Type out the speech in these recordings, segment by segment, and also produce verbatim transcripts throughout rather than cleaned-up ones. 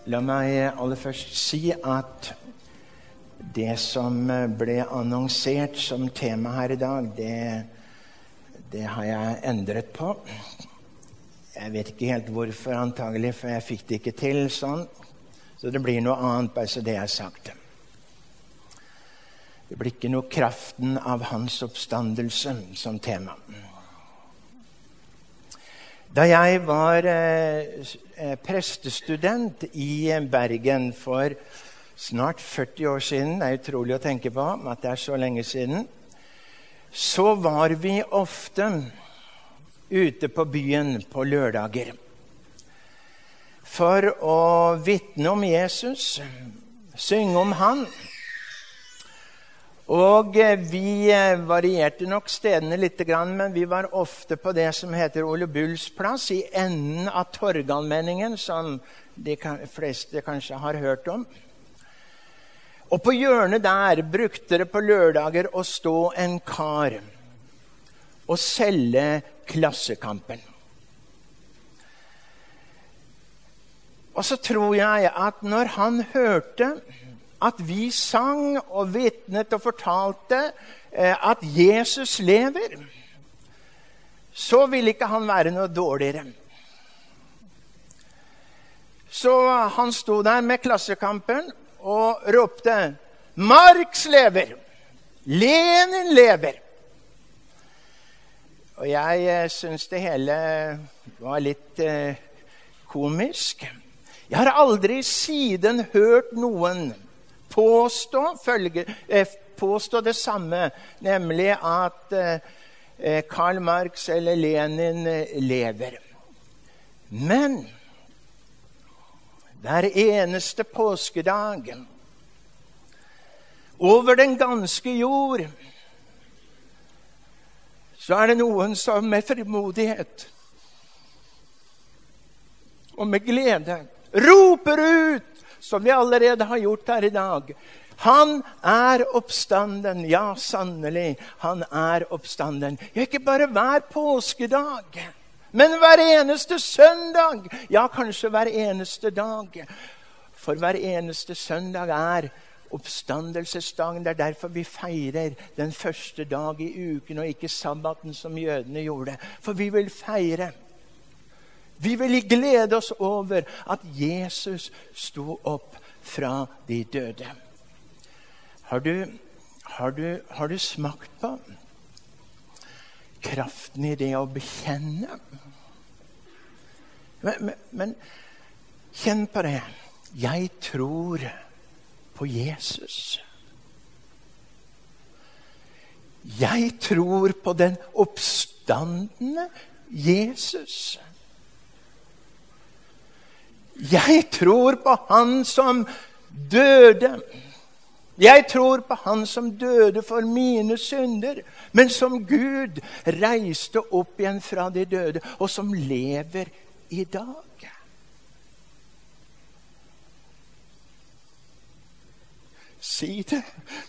La meg aller først si at det som ble annonsert som tema her i dag, det, det har jeg endret på. Jeg vet ikke helt hvorfor antagelig, for jeg fikk det ikke til sånn. Så det blir noe annet, bare så det er sagt. Det blir ikke noe kraften av hans oppstandelse som tema. Da jeg var eh, prestestudent i Bergen for snart førti år siden, det er utrolig å tenke på at det er så lenge siden, så var vi ofte ute på byen på lørdager for å vitne om Jesus, synge om han. Og vi varierte nok stedene litt, men vi var ofte på det som heter Ole Bulls plass, i enden av Torgallmenningen, som de fleste kanskje har hørt om. Og på hjørnet der brukte det på lørdager å stå en kar og selge Klassekampen. Og så tror jeg at når han hørte at vi sang og vitnet og fortalte eh, at Jesus lever, så ville ikke han være noe dårligere. Så han sto der med Klassekampen og ropte, Marx lever! Lenin lever! Og jeg eh, synes det hele var litt eh, komisk. Jeg har aldri siden hørt noen Påstå, følge, eh, påstå det samme, nemlig at eh, Karl Marx eller Lenin eh, lever. Men hver eneste påskedag over den ganske jord så er det noen som med frimodighet og med glede roper ut, som vi allerede har gjort her i dag. Han er oppstanden. Ja, sannelig, han er oppstanden. Ja, ikke bare hver påskedag, men hver eneste søndag. Ja, kanskje hver eneste dag. For hver eneste søndag er oppstandelsesdagen. Det er derfor vi feirer den første dag i uken, og ikke sabbaten som jødene gjorde. For vi vil feire. Vi vil glede oss over at Jesus sto opp fra de døde. Har du, har du, har du smakt på kraften i det å bekjenne? Men, men, men kjenn på det. Jeg tror på Jesus. Jeg tror på den oppstandende Jesus. Jeg tror på han som døde. Jeg tror på han som døde for mine synder, men som Gud reiste opp igjen fra de døde, og som lever i dag. Si det.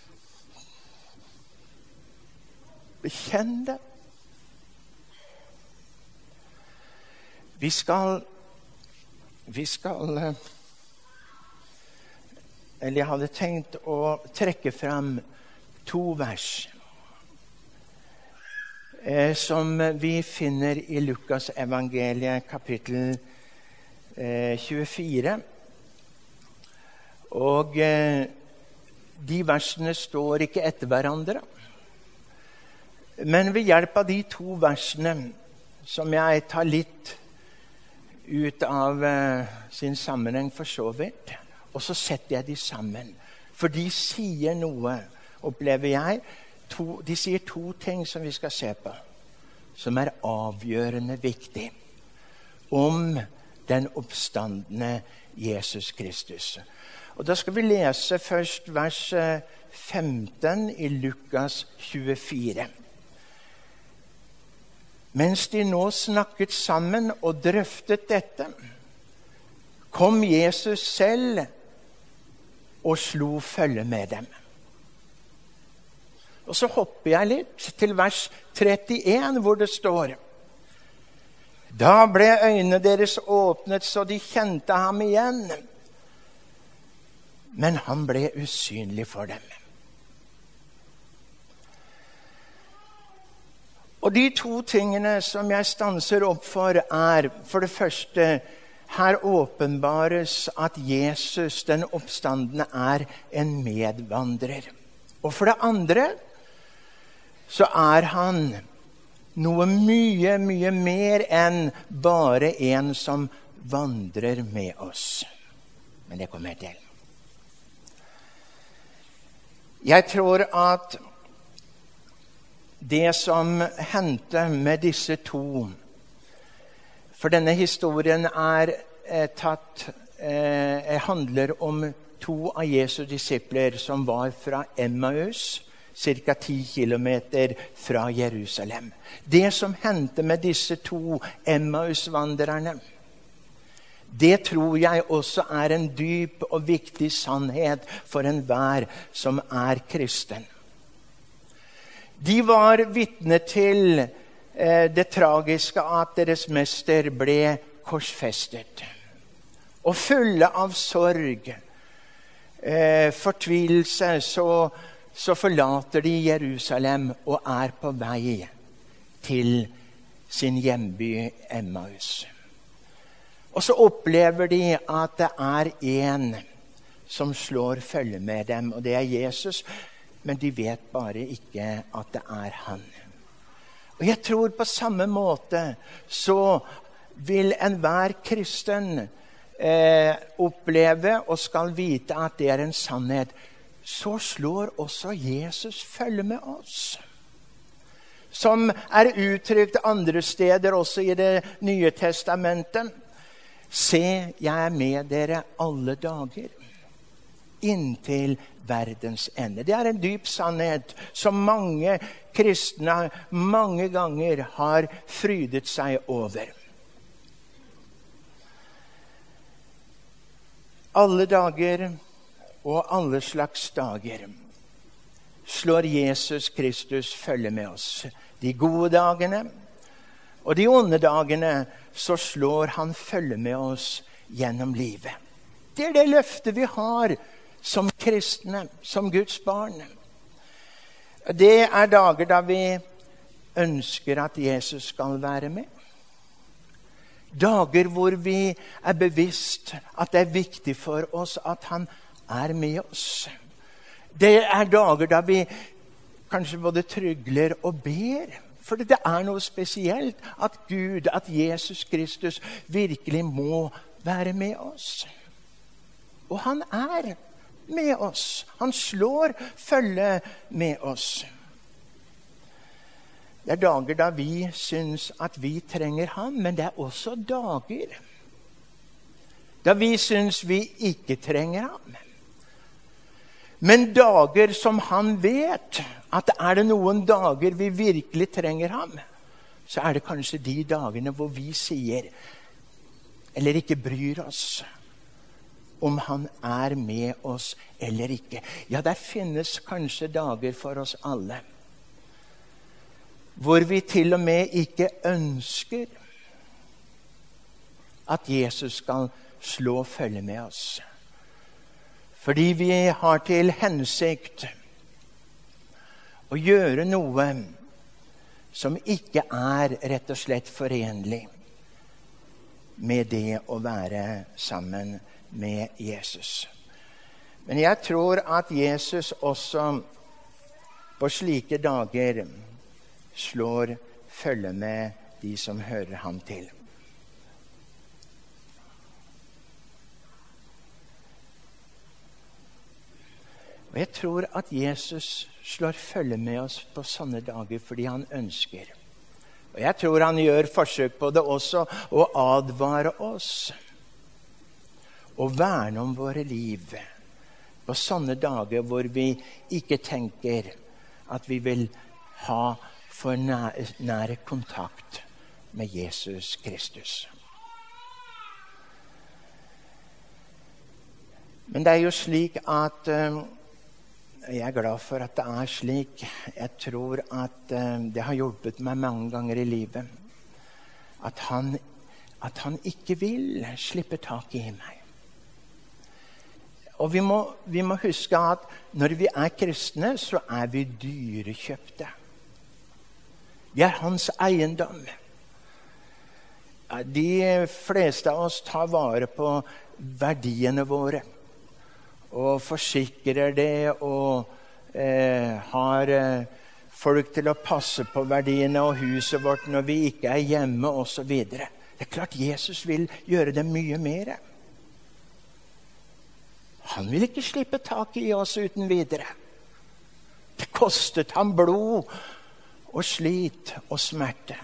Bekjenn det. Vi skal Vi skal, eller jeg hadde tenkt å trekke frem to vers eh, som vi finner i Lukas evangeliet kapittel eh, tjuefire. Og eh, de versene står ikke etter hverandre. Men ved hjelp av de to versene som jeg tar litt ut av uh, sin sammenheng for så vidt, og så setter jeg de sammen. For de sier noe, opplever jeg, to, de sier to ting som vi skal se på, som er avgjørende viktig, om den oppstandende Jesus Kristus. Og da skal vi lese først vers femten i Lukas tjuefire. Mens de nå snakket sammen og drøftet dette, kom Jesus selv og slo følge med dem. Og så hopper jeg litt til vers trettien, hvor det står: Da ble øynene deres åpnet, så de kjente ham igjen. men han ble usynlig for dem. Og de to tingene som jeg stanser opp for er, for det første, her åpenbares at Jesus, den oppstandende, er en medvandrer. Og for det andre, så er han noe mye, mye mer enn bare en som vandrer med oss. Men det kommer jeg til. Jeg tror at det som hendte med disse to, for denne historien er eh, tatt, eh, handler om to av Jesu disipler som var fra Emmaus, cirka ti kilometer fra Jerusalem. Det som hendte med disse to Emmaus-vandrerne, det tror jeg også er en dyp og viktig sannhet for enhver som er kristen. De var vitne til eh, det tragiske at deres mester ble korsfestet. Og fulle av sorg, eh, fortvilelse, så, så forlater de Jerusalem og er på vei til sin hjemby Emmaus. Og så opplever de at det er en som slår følge med dem, og det er Jesus. Men de vet bare ikke at det er han. Og jeg tror på samme måte så vil enhver kristen eh, oppleve og skal vite at det er en sannhet. Så slår også Jesus følge med oss. Som er uttrykt andre steder også i det nye testamentet. Se, jeg er med dere alle dager. Inntil verdens ende. Det er en dyp sannhet som mange kristne mange ganger har frydet seg over. Alle dager og alle slags dager slår Jesus Kristus følge med oss. De gode dagene og de onde dagene så slår han følge med oss gjennom livet. Det er det løftet vi har som kristne, som Guds barn. Det er dager da vi ønsker at Jesus skal være med. Dager hvor vi er bevisst at det er viktig for oss at han er med oss. Det er dager da vi kanskje både trygler og ber. For det er noe spesielt at Gud, at Jesus Kristus virkelig må være med oss. Og han er med oss. Han slår følge med oss. Det er dager da vi syns at vi trenger ham, men det er også dager da vi syns vi ikke trenger ham. Men dager som han vet at er det noen dager vi virkelig trenger ham, så er det kanskje de dagene hvor vi sier, eller ikke bryr oss, om han er med oss eller ikke. Ja, det finnes kanskje dager for oss alle hvor vi til og med ikke ønsker at Jesus skal slå følge med oss. Fordi vi har til hensikt å gjøre noe som ikke er rett og slett forenlig med det å være sammen med Jesus. Men jeg tror at Jesus også på slike dager slår følge med de som hører ham til. Og jeg tror at Jesus slår følge med oss på sånne dager fordi han ønsker. Og jeg tror han gjør forsøk på det også, å advare oss og verne om våre liv på sånne dager hvor vi ikke tenker at vi vil ha for nære, nære kontakt med Jesus Kristus. Men det er jo slik at uh, jeg er glad for at det er slik. Jeg tror at uh, det har hjulpet meg mange ganger i livet. At han, at han ikke vil slippe tak i meg. Og vi må, vi må huske at når vi er kristne, så er vi dyrekjøpte. Vi er hans eiendom. De fleste av oss tar vare på verdiene våre og forsikrer det og eh, har eh, folk til å passe på verdiene og huset vårt når vi ikke er hjemme og så videre. Det er klart Jesus vil gjøre det mye mer. Han vil ikke slippe tak i oss uten videre. Det kostet ham blod og slit og smerte.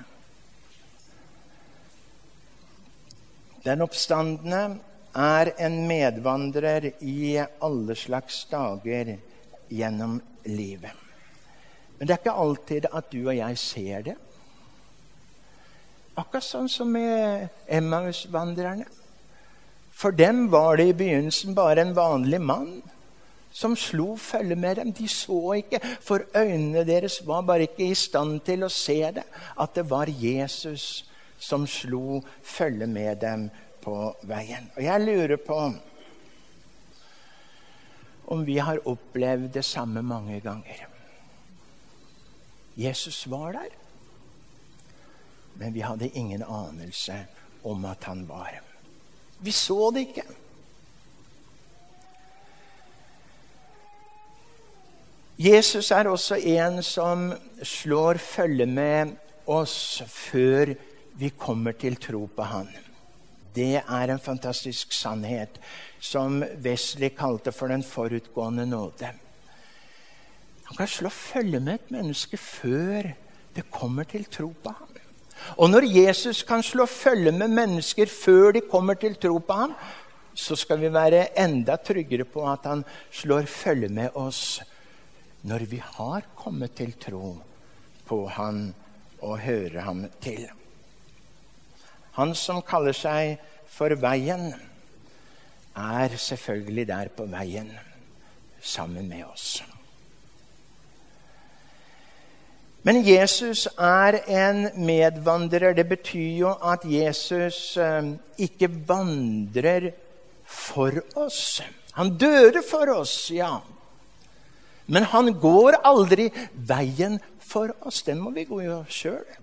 Den oppstandne er en medvandrer i alle slags dager gjennom livet. Men det er ikke alltid at du og jeg ser det. Akkurat sånn som med Emmaus-vandrerne. For dem var det i begynnelsen bare en vanlig mann som slo følge med dem. De så ikke, for øynene deres var bare ikke i stand til å se det, at det var Jesus som slo følge med dem på veien. Og jeg lurer på om vi har opplevd det samme mange ganger. Jesus var der, men vi hadde ingen anelse om at han var. Vi så det ikke. Jesus er også en som slår følge med oss før vi kommer til tro på han. Det er en fantastisk sannhet som Wesley kalte for den forutgående nåde. Han kan slå følge med et menneske før det kommer til tro på ham. Og når Jesus kan slå følge med mennesker før de kommer til tro på ham, så skal vi være enda tryggere på at han slår følge med oss når vi har kommet til tro på ham og hører ham til. Han som kaller seg for veien, er selvfølgelig der på veien sammen med oss. Men Jesus er en medvandrer. Det betyr jo at Jesus eh, ikke vandrer for oss. Han døde for oss, ja. Men han går aldri veien for oss. Den må vi gå jo selv.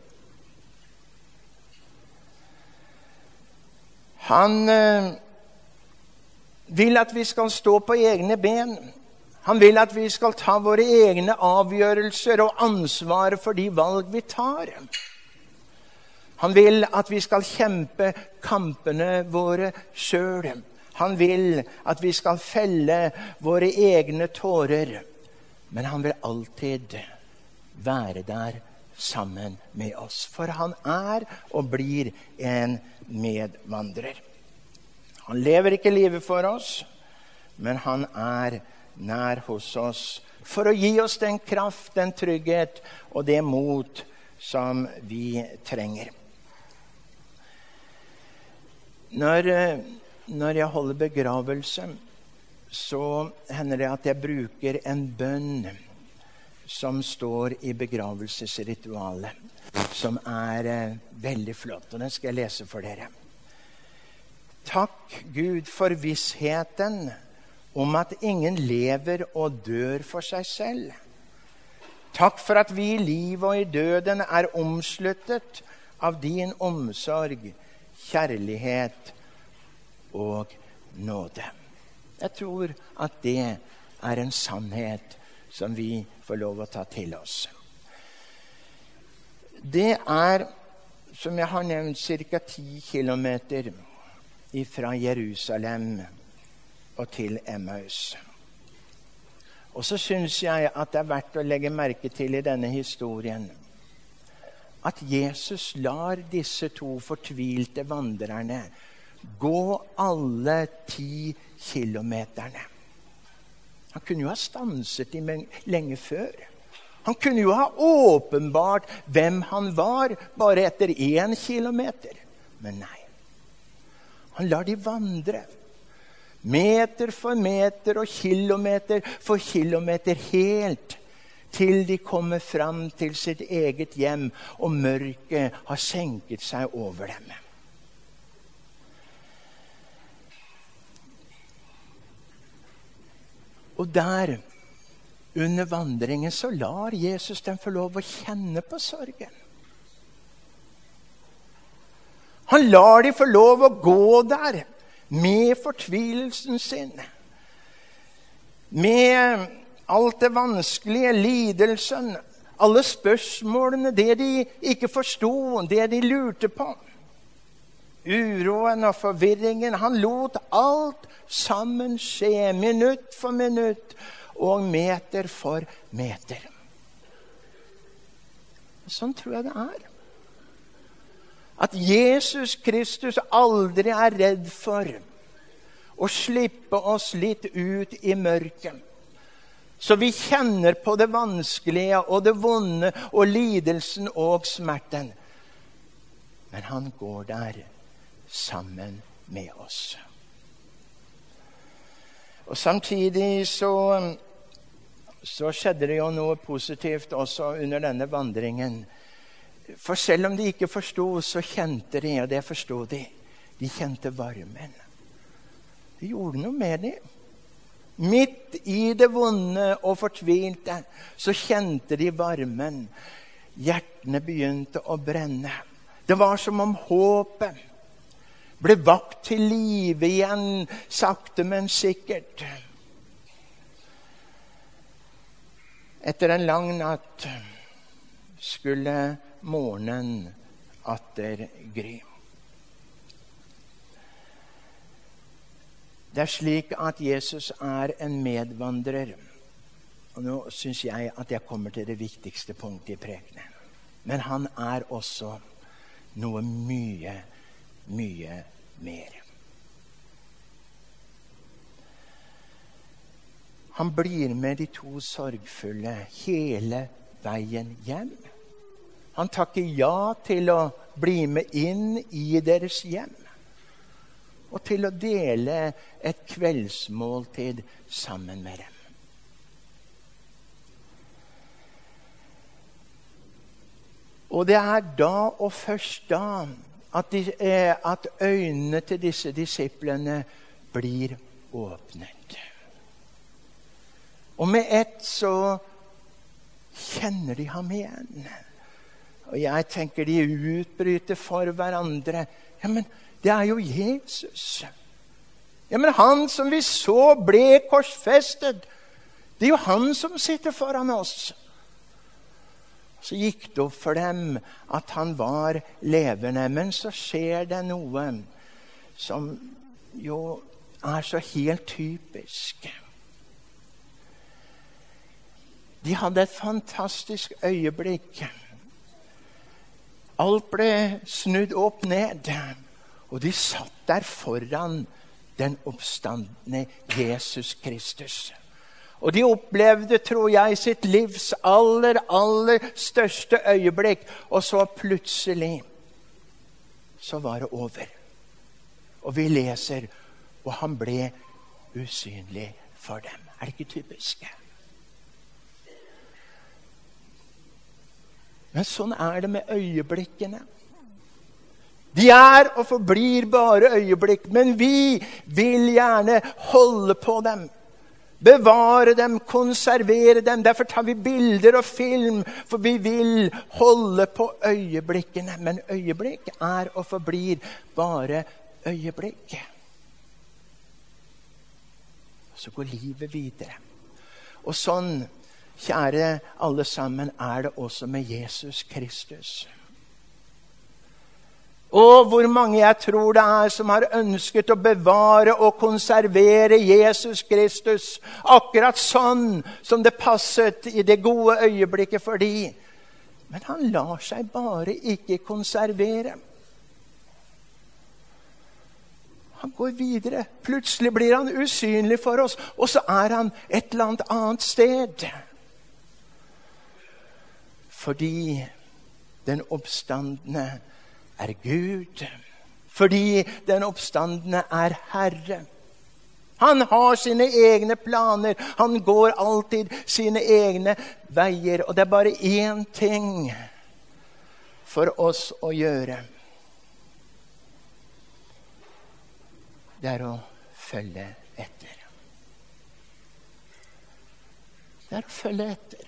Han eh, vil at vi skal stå på egne ben. Han vil at vi skal ta våre egne avgjørelser og ansvar for de valg vi tar. Han vil at vi skal kjempe kampene våre selv. Han vil at vi skal felle våre egne tårer. Men han vil alltid være der sammen med oss. For han er og blir en medvandrer. Han lever ikke livet for oss, men han er nær hos oss for å gi oss den kraft, den trygghet og det mot som vi trenger. Når, når jeg holder begravelse, så hender det at jeg bruker en bønn som står i begravelsesritualet, som er eh, veldig flott, og den skal jeg lese for dere. Takk Gud for vissheten om at ingen lever og dør for seg selv. Takk for at vi i livet og i døden er omsluttet av din omsorg, kjærlighet og nåde. Jeg tror at det er en sannhet som vi får lov å ta til oss. Det er, som jeg har nevnt, cirka ti kilometer fra Jerusalem og til Emmaus. Og så synes jeg at det er verdt å legge merke til i denne historien at Jesus lar disse to fortvilte vandrerne gå alle ti kilometerne. Han kunne jo ha stanset dem lenge før. Han kunne jo ha åpenbart hvem han var bare etter én kilometer. Men nei. Han lar de vandre. Meter for meter og kilometer for kilometer, helt til de kommer fram til sitt eget hjem og mørket har senket seg over dem. Og der, under vandringen, så lar Jesus dem få lov å kjenne på sorgen. Han lar dem få lov å gå der med fortvilelsen sin. Med alt det vanskelige, lidelsen, alle spørsmålene, det de ikke forstod, det de lurte på. Uroen og forvirringen. Han lot alt sammen skje, minutt for minutt og meter for meter. Sånn tror jeg det er. At Jesus Kristus aldri er redd for å slippe oss litt ut i mørket. Så vi kjenner på det vanskelige og det vonde og lidelsen og smerten. Men han går der sammen med oss. Og samtidig så, så skjedde det jo noe positivt også under denne vandringen. For selv om de ikke forstod, så kjente de, og det forstod de. De kjente varmen. Det gjorde noe med dem. Midt i det vonde og fortvilte, så kjente de varmen. Hjertene begynte å brenne. Det var som om håpet ble vakt til live igjen, sakte, men sikkert. Etter en lang natt skulle morgenen atter gry. Det er slik at Jesus er en medvandrer. Og nå synes jeg at jeg kommer til det viktigste punktet i prekenen. Men han er også noe mye, mye mer. Han blir med de to sorgfulle hele veien hjem. Han takker ja til å bli med inn i deres hjem. Og til å dele et kveldsmåltid sammen med dem. Og det er da og først da at, de, eh, at øynene til disse disiplene blir åpnet. Og med ett så kjenner de ham igjen. Og jeg tenker de utbryter for hverandre. Ja, men det er jo Jesus. Ja, men han som vi så ble korsfestet, det er jo han som sitter foran oss. Så gikk det opp for dem at han var levende, men så skjer det noe som jo er så helt typisk. De hadde et fantastisk øyeblikk. Alt ble snudd opp ned. Og de satt der foran den oppstandne Jesus Kristus. Og de opplevde, tror jeg, sitt livs aller, aller største øyeblikk. Og så plutselig, så var det over. Og vi leser, og han ble usynlig for dem. Er det ikke typisk? Men sånn er det med øyeblikkene. De er og forblir bare øyeblikk, men vi vil gjerne holde på dem. Bevare dem, konservere dem. Derfor tar vi bilder og film, for vi vil holde på øyeblikkene. Men øyeblikk er og forblir bare øyeblikk. Så går livet videre. Og sånn, kjære alle sammen, er det også med Jesus Kristus. Og hvor mange jeg tror det er som har ønsket å bevare og konservere Jesus Kristus, akkurat sånn som det passet i det gode øyeblikket for de. Men han lar seg bare ikke konservere. Han går videre. Plutselig blir han usynlig for oss, og så er han et eller annet annet sted. Fordi den oppstandne er Gud. Fordi den oppstandne er Herre. Han har sine egne planer. Han går alltid sine egne veier. Og det er bare én ting for oss å gjøre. Det er å følge etter. det er å følge etter.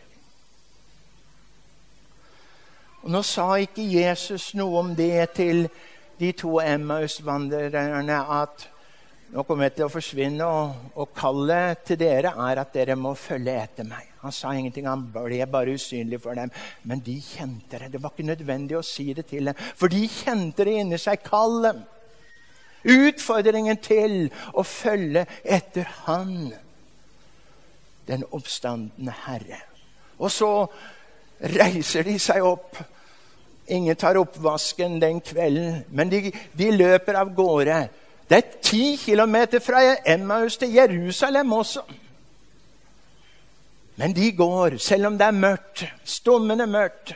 Og nå sa ikke Jesus noe om det til de to Emmaus-vandrerne, at nå kommer jeg til å forsvinne, og, og kallet til dere er at dere må følge etter meg. Han sa ingenting, han ble bare usynlig for dem. Men de kjente det. Det var ikke nødvendig å si det til dem, for de kjente det inni seg, kallet. Utfordringen til å følge etter han, den oppstandende Herre. Og så reiser de seg opp. Ingen tar oppvasken den kvelden, men de, de løper av gårde. Det er ti kilometer fra Emmaus til Jerusalem også. Men de går, selv om det er mørkt, stummende mørkt.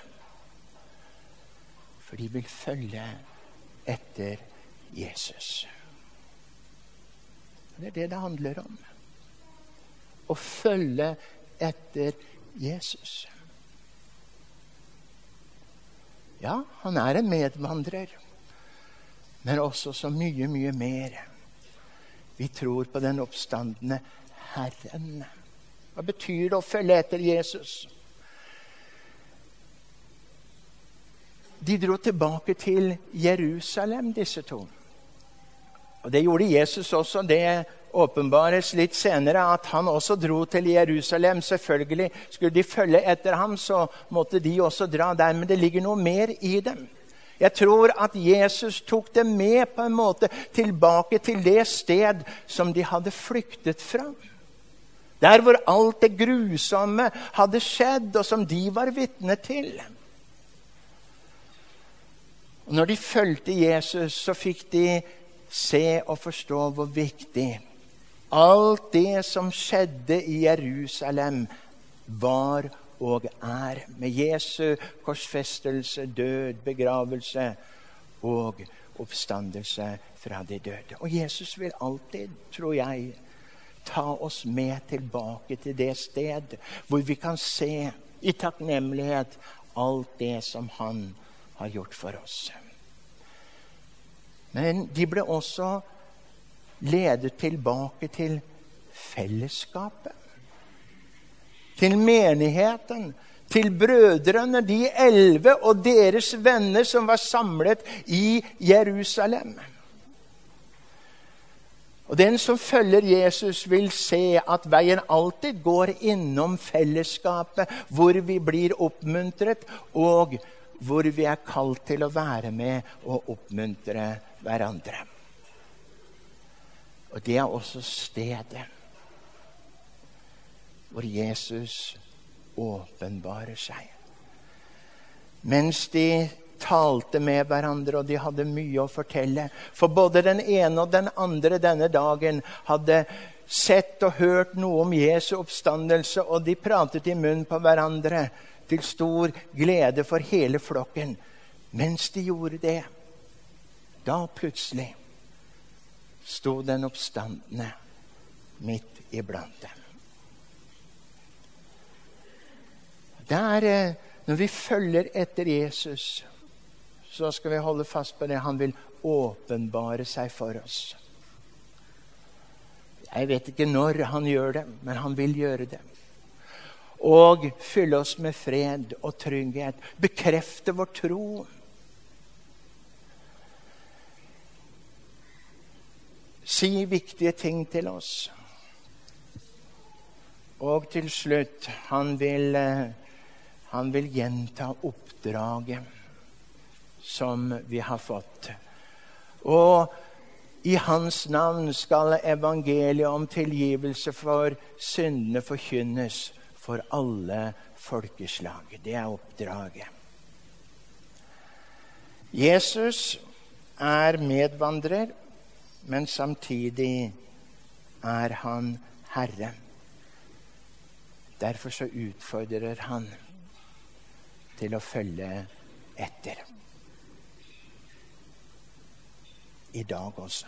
For de vil følge etter Jesus. Det er det det handler om. Å følge etter Jesus. Ja, han er en medvandrer, men også så mye, mye mer. Vi tror på den oppstandende Herren. Hva betyr det å følge etter Jesus? De dro tilbake til Jerusalem, disse to. Og det gjorde Jesus også. Det åpenbares litt senere at han også dro til Jerusalem. Selvfølgelig skulle de følge etter ham, så måtte de også dra der. Men det ligger noe mer i dem. Jeg tror at Jesus tok dem med på en måte tilbake til det sted som de hadde flyktet fra. Der hvor alt det grusomme hadde skjedd, og som de var vitne til. Og når de fulgte Jesus, så fikk de se og forstå hvor viktig alt det som skjedde i Jerusalem var og er, med Jesu korsfestelse, død, begravelse og oppstandelse fra de døde. Og Jesus vil alltid, tror jeg, ta oss med tilbake til det sted hvor vi kan se i takknemlighet alt det som han har gjort for oss. Men de ble også ledet tilbake til fellesskapet, til menigheten, til brødrene, de elleve og deres venner som var samlet i Jerusalem. Og den som følger Jesus vil se at veien alltid går innom fellesskapet, hvor vi blir oppmuntret, og hvor vi er kalt til å være med og oppmuntre hverandre. Og det er også stedet hvor Jesus åpenbarer seg. Mens de talte med hverandre, og de hadde mye å fortelle. For både den ene og den andre denne dagen hadde sett og hørt noe om Jesu oppstandelse, og de pratet i munnen på hverandre til stor glede for hele flokken. Mens de gjorde det, da plutselig sto den oppstandende midt iblant dem. Det er når vi følger etter Jesus, så skal vi holde fast på det. Han vil åpenbare seg for oss. Jeg vet ikke når han gjør det, men han vil gjøre det. Og fylle oss med fred og trygghet. Bekrefte vår tro. Si viktige ting til oss. Og til slutt, han vil, han vil gjenta oppdraget som vi har fått. Og i hans navn skal evangeliet om tilgivelse for syndene forkynnes for alle folkeslag. Det er oppdraget. Jesus er medvandrer, men samtidig er han Herre. Derfor så utfordrer han til å følge etter. I dag også.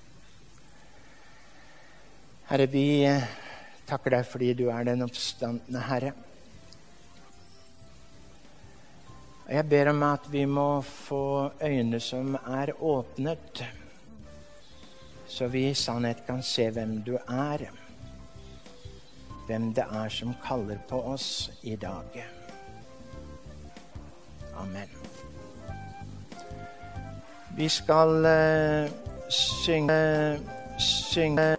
Herre, vi takker deg fordi du er den oppstandende Herre. Og jeg ber om at vi må få øyne som er åpnet, så vi i sannhet kan se hvem du er. hvem det er som kaller på oss i dag. Amen. Vi skal uh, synge, synge